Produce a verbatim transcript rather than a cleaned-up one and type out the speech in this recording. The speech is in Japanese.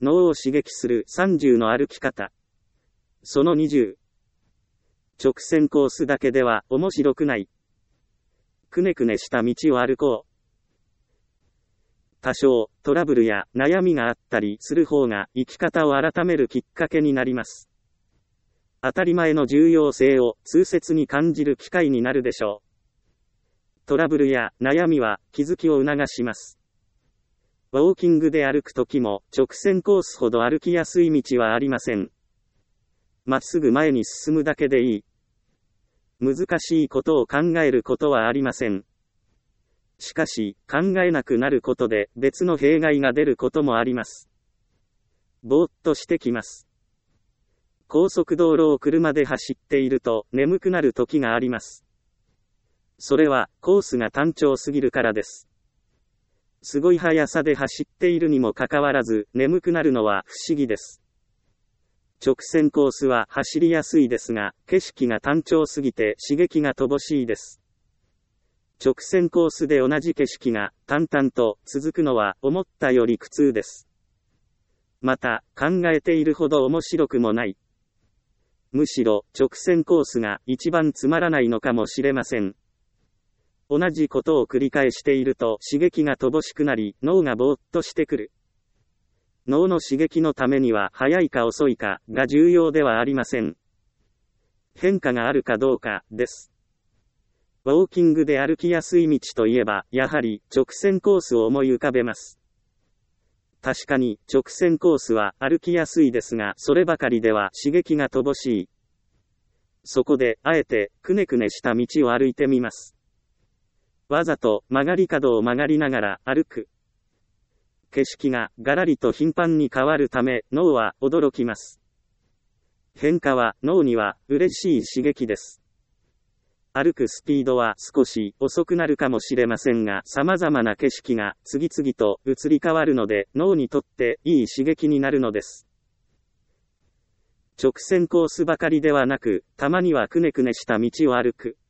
脳を刺激するさんじゅうの歩き方。そのにじゅう。直線コースだけでは面白くない。くねくねした道を歩こう。多少トラブルや悩みがあったりする方が生き方を改めるきっかけになります。当たり前の重要性を痛切に感じる機会になるでしょう。トラブルや悩みは気づきを促します。ウォーキングで歩くときも直線コースほど歩きやすい道はありません。まっすぐ前に進むだけでいい。難しいことを考えることはありません。しかし、考えなくなることで別の弊害が出ることもあります。ぼーっとしてきます。高速道路を車で走っていると眠くなる時があります。それはコースが単調すぎるからです。すごい速さで走っているにもかかわらず眠くなるのは不思議です。直線コースは走りやすいですが、景色が単調すぎて刺激が乏しいです。直線コースで同じ景色が淡々と続くのは思ったより苦痛です。また、考えているほど面白くもない。むしろ直線コースが一番つまらないのかもしれません。同じことを繰り返していると刺激が乏しくなり、脳がぼーっとしてくる。脳の刺激のためには早いか遅いかが重要ではありません。変化があるかどうかです。ウォーキングで歩きやすい道といえば、やはり直線コースを思い浮かべます。確かに直線コースは歩きやすいですが、そればかりでは刺激が乏しい。そこで、あえてくねくねした道を歩いてみます。わざと曲がり角を曲がりながら歩く。景色がガラリと頻繁に変わるため、脳は驚きます。変化は脳には嬉しい刺激です。歩くスピードは少し遅くなるかもしれませんが、様々な景色が次々と移り変わるので、脳にとっていい刺激になるのです。直線コースばかりではなく、たまにはくねくねした道を歩く。